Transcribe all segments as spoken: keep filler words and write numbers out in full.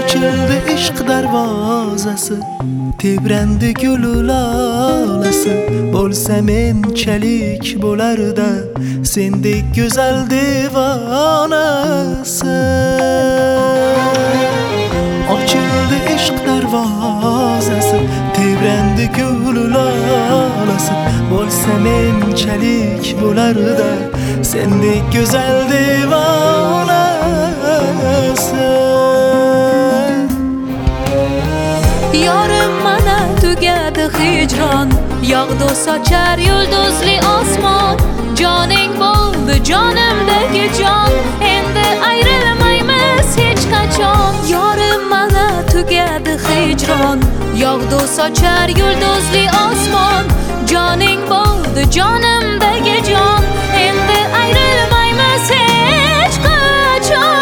ochildi ishq darvozasi, tebrandi gul lolasi. Bo'lsa menchalik bo'larda sendek go'zal devonasi. Ochildi ishq darvozasi, tebrandi gul lolasi. Bo'lsa menchalik bo'larda sendek go'zal devonasi. Yorim mana tugadi hijron, yog'du sochar yulduzli osmon. Joning bo'ldi jonimdagi jon, endi ayrilmaymiz hech qachon. Yorim mana tugadi hijron, yog'du sochar yulduzli osmon. Joning bo'ldi jonimdagi jon, endi ayrilmaymiz hech qachon.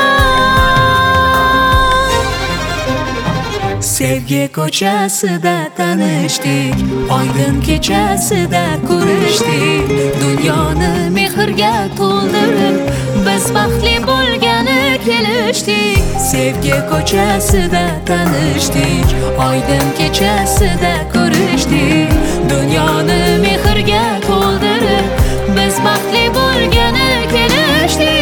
Sevgi ko'chasida tanishdik, oydin kechasida ko'rishdik. Dunyoni mehrga to'ldirib biz baxtli bo'lgani kelishdik. Sevgi ko'chasida tanishdik, oydin kechasida ko'rishdik. Dunyoni mehrga to'ldirib biz baxtli bo'lgani kelishdik.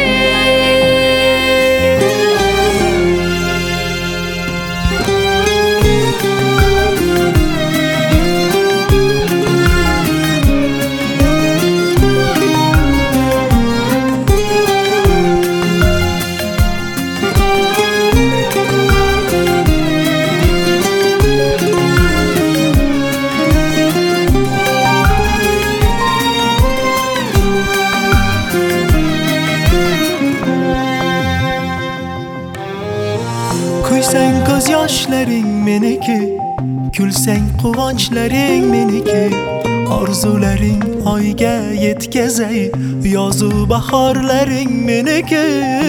Kuysang ko'z yoshlaring meniki, kulsang quvonchlaring meniki. Orzularing oyga yetkazay, yozu bahorlaring meniki.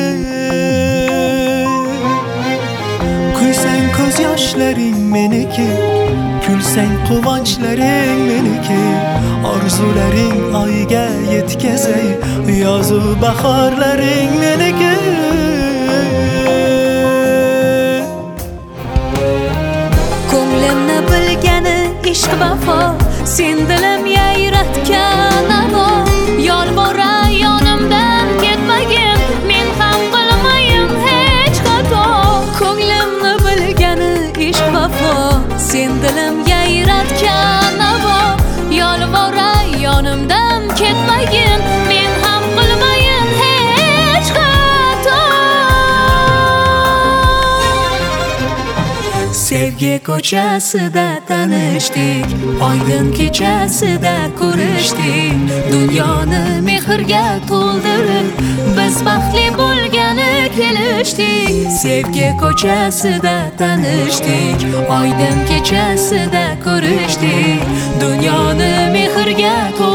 Kuysang ko'z yoshlaring meniki, kulsang quvonchlaring meniki. Orzularing oyga yetkazay, yozu bahorlaring meniki. Ko'nglimni bilgani ishq vafo, sen dilim yayratgan avo. Yolvoray yonimdan ketmagin, men ham qilmayin hech xato. Ko'nglimni bilgani ishq vafo, sen dilim yayratgan avo. Yolvoray yonimdan ketmagin, men ham qilmayin hech xato. Sevgi ko'chasida tanishdik, oydin kechasida ko'rishdik. Dunyoni mehrga to'ldirib biz baxtli bo'lgani kelishdik. Sevgi ko'chasida tanishdik, oydin kechasida ko'rishdik. Dunyoni mehrga to'ldirib